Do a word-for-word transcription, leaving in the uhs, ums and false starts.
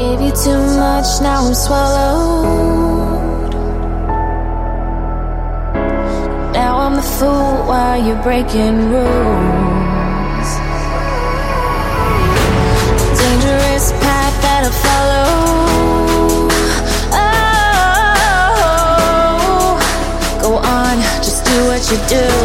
Gave you too much, now I'm swallowed. Now I'm the fool while you're breaking rules. Dangerous path that I follow. Oh, go on, just do what you do.